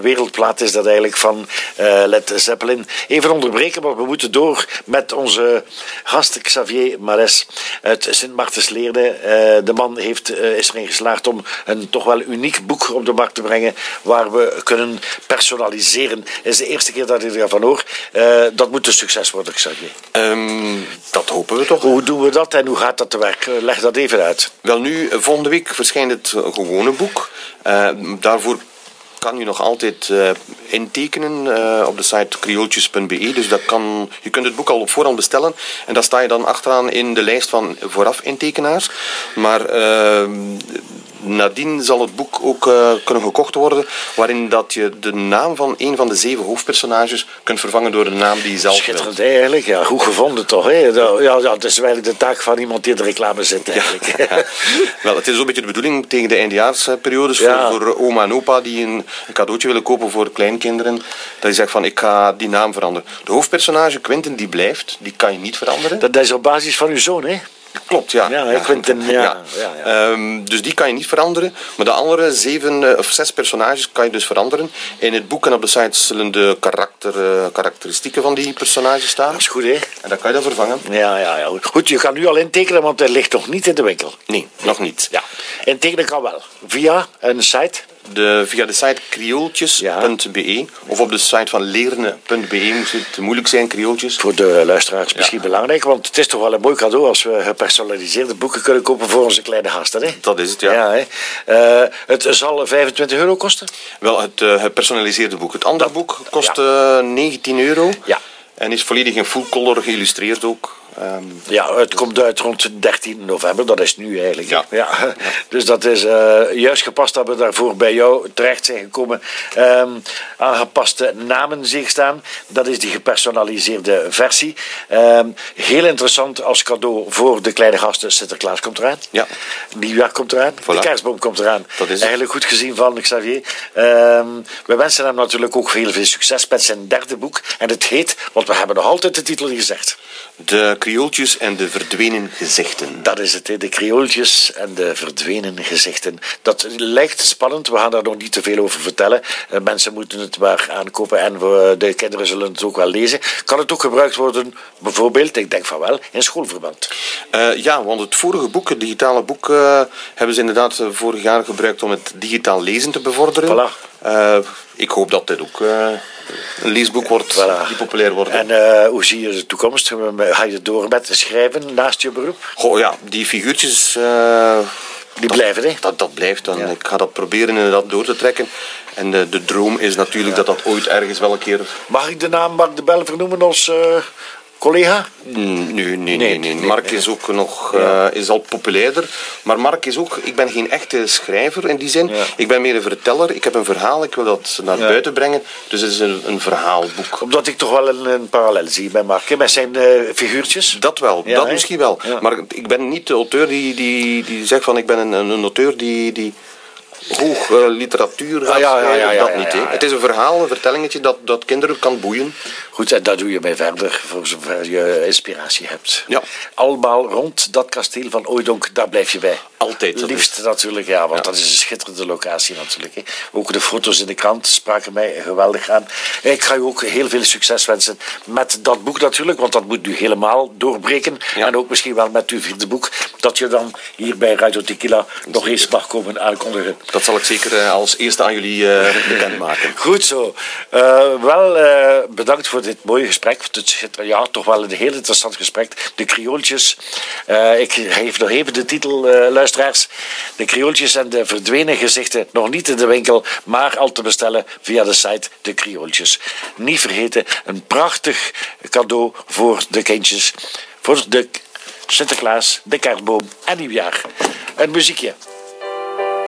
Wereldplaat is dat eigenlijk van Led Zeppelin. Even onderbreken, maar we moeten door met onze gast Xavier Mares uit Sint-Maartensleerde. De man is erin geslaagd om een toch wel uniek boek op de markt te brengen waar we kunnen personaliseren. Het is de eerste keer dat ik ervan hoor. Dat moet een succes worden, Xavier. Dat hopen we toch. Hoe doen we dat en hoe gaat dat te werk? Leg dat even uit. Wel nu, volgende week verschijnt het gewone boek. Daarvoor kan je nog altijd intekenen op de site kriooltjes.be. Dus je kunt het boek al op voorhand bestellen. En daar sta je dan achteraan in de lijst van vooraf intekenaars. Maar nadien zal het boek ook kunnen gekocht worden, waarin dat je de naam van een van de 7 hoofdpersonages kunt vervangen door de naam die je zelf Schitterend eigenlijk, ja, goed gevonden toch. Hè? Ja, het is eigenlijk de taak van iemand die in de reclame zit eigenlijk. Ja. Wel, het is een beetje de bedoeling tegen de eindejaarsperiodes voor oma en opa die een cadeautje willen kopen voor kleinkinderen, dat je zegt van ik ga die naam veranderen. De hoofdpersonage Quentin die blijft, die kan je niet veranderen. Dat is op basis van uw zoon, hè? Klopt, ja. Quentin, ja. Dus die kan je niet veranderen. Maar de andere 7 of 6 personages kan je dus veranderen. In het boek en op de site zullen de karakteristieken van die personages staan. Dat is goed, hè? En dat kan je dan vervangen. Ja. Goed, je kan nu al intekenen, want hij ligt nog niet in de winkel. Nee, nog niet. Ja. Intekenen kan wel. Via een site? Via de site kriooltjes.be of op de site van leerne.be. Moest het moeilijk zijn, kriooltjes. Voor de luisteraars misschien belangrijk, want het is toch wel een mooi cadeau als we gepersonaliseerde boeken kunnen kopen voor onze kleine gasten. Hè? Dat is het, ja. Het zal €25 kosten? Wel, het gepersonaliseerde boek. Het andere boek kost €19. Ja. En is volledig in full color geïllustreerd ook. Het komt uit rond 13 november, dat is nu eigenlijk. Ja. Dus dat is juist gepast dat we daarvoor bij jou terecht zijn gekomen. Aangepaste namen zie ik staan. Dat is die gepersonaliseerde versie. Heel interessant als cadeau voor de kleine gasten. Sinterklaas komt eraan. Ja. Nieuwjaar komt eraan. Voilà. De kerstboom komt eraan. Dat is eigenlijk goed gezien van Xavier. We wensen hem natuurlijk ook heel veel succes met zijn 3e boek. En het heet, want we hebben nog altijd de titel gezegd. De kriooltjes en de verdwenen gezichten. Dat is het, de kriooltjes en de verdwenen gezichten. Dat lijkt spannend, we gaan daar nog niet te veel over vertellen. Mensen moeten het maar aankopen en de kinderen zullen het ook wel lezen. Kan het ook gebruikt worden, bijvoorbeeld, ik denk van wel, in schoolverband? Ja, want het vorige boek, het digitale boek, hebben ze inderdaad vorig jaar gebruikt om het digitaal lezen te bevorderen. Voilà. Ik hoop dat dit ook een leesboek wordt die populair wordt. En hoe zie je de toekomst? Ga je door met schrijven naast je beroep? Goh, ja, die figuurtjes... die blijven, hè? Dat blijft. Ik ga dat proberen inderdaad door te trekken. En de droom is natuurlijk dat ooit ergens wel een keer... Mag ik de naam Mark de Bel vernoemen als... collega? Nee. Mark is ook nog is al populairder. Maar Mark is ook... Ik ben geen echte schrijver in die zin. Ja. Ik ben meer een verteller. Ik heb een verhaal. Ik wil dat naar buiten brengen. Dus het is een verhaalboek. Omdat ik toch wel een parallel zie bij Mark. Met zijn figuurtjes. Dat wel. Ja, dat misschien wel. Ja. Maar ik ben niet de auteur die zegt van... Ik ben een auteur die hoog literatuur gaat schrijven. Dat niet. Het is een verhaal, een vertellingetje dat kinderen kan boeien. Goed, en dat doe je mee verder, voor zover je inspiratie hebt. Ja. Allemaal rond dat kasteel van Ooidonk, daar blijf je bij. Altijd. Liefst natuurlijk, want dat is een schitterende locatie natuurlijk. Hè. Ook de foto's in de krant spraken mij geweldig aan. Ik ga je ook heel veel succes wensen met dat boek natuurlijk, want dat moet nu helemaal doorbreken. Ja. En ook misschien wel met uw 4e boek, dat je dan hier bij Radio Tequila nog eens mag komen aankondigen. Dat zal ik zeker als eerste aan jullie bekendmaken. Goed zo. Bedankt voor dit mooie gesprek. Toch wel een heel interessant gesprek. De kriooltjes. Ik geef nog even de titel, luisteraars. De kriooltjes en de verdwenen gezichten. Nog niet in de winkel, maar al te bestellen via de site De Kriooltjes. Niet vergeten, een prachtig cadeau voor de kindjes. Voor de Sinterklaas, de kerstboom en nieuwjaar. Een muziekje.